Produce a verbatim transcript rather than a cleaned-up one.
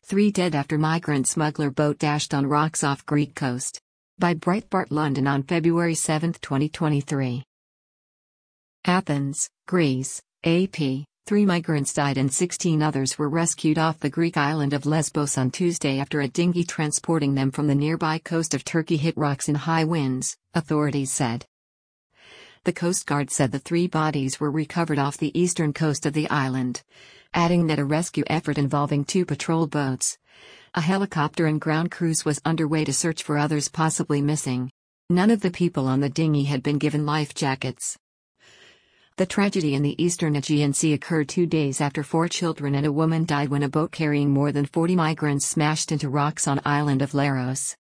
Three dead after migrant smuggler boat dashed on rocks off Greek coast. By Breitbart London on February seventh, twenty twenty-three. Athens, Greece, A P. Three migrants died and sixteen others were rescued off the Greek island of Lesbos on Tuesday after a dinghy transporting them from the nearby coast of Turkey hit rocks in high winds, authorities said. The Coast Guard said the three bodies were recovered off the eastern coast of the island, adding that a rescue effort involving two patrol boats, a helicopter and ground crews was underway to search for others possibly missing. None of the people on the dinghy had been given life jackets. The tragedy in the eastern Aegean Sea occurred two days after four children and a woman died when a boat carrying more than forty migrants smashed into rocks on island of Leros.